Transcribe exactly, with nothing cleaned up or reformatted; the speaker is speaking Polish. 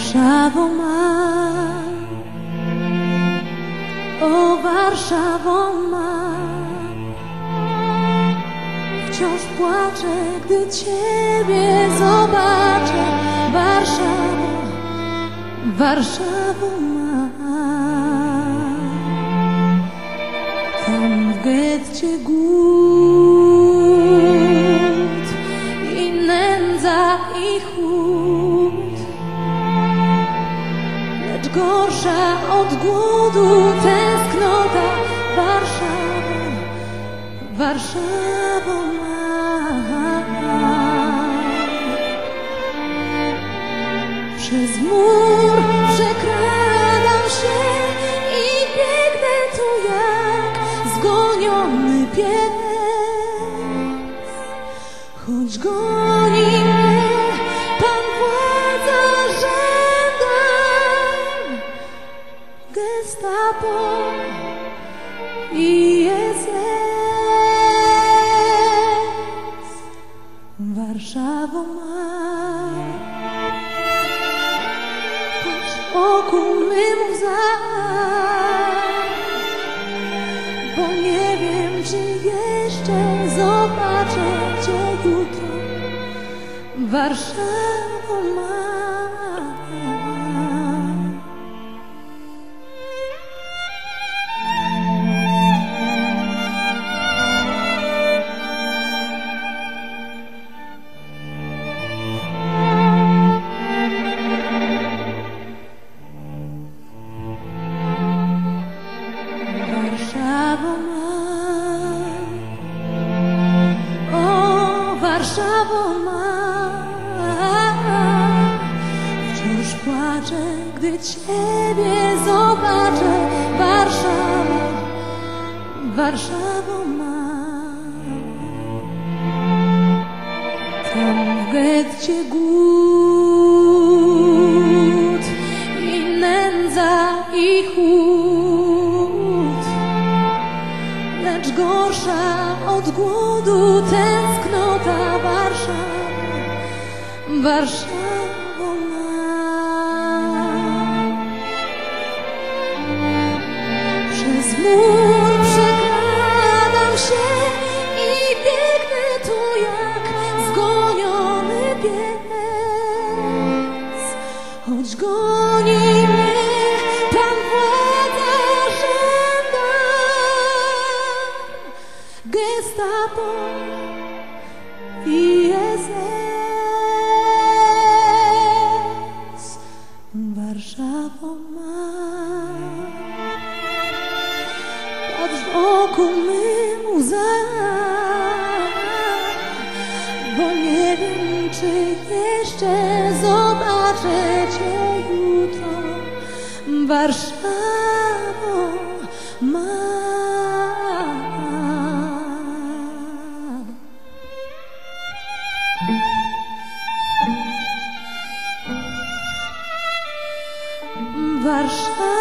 Warszawo ma, o Warszawo ma, wciąż płaczę, gdy Ciebie zobaczę. Warszawo, Warszawo ma, tam w getcie głód i nędza i chłód, lecz gorsza od głodu tęsknota. Warszawo, Warszawo ma. Przez mur przekradam się i biegnę tu jak zgoniony pies, choć goni mnie Pan władza rzędem, Gestapo i S S. Warszawo ma, wokół mym łza, bo nie wiem, czy jeszcze zobaczę Cię jutro. Warszawo ma. Warszawo ma, o Warszawo ma, wciąż płaczę, gdy Ciebie zobaczę. Warszawo, Warszawo ma, tam w getcie głód i nędza i chłód, lecz gorsza od głodu tęsknota. Warszawo, Warszawo ma. Przez mur przekradam się i biegnę tu jak zgoniony pies, choć goni mnie Pan władza rzędem, Gestapo i S S. Warszawo ma, patrz wokół mym łza, bo nie wiem, czy jeszcze zobaczę Cię jutro. Warszawo ma. Warszawo.